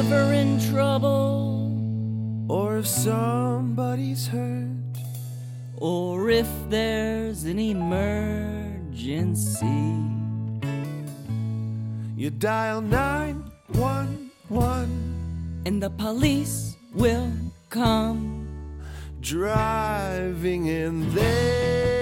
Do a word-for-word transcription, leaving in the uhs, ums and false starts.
ever in trouble, or if somebody's hurt, or if there's an emergency. You dial nine one one, and the police will come driving in there.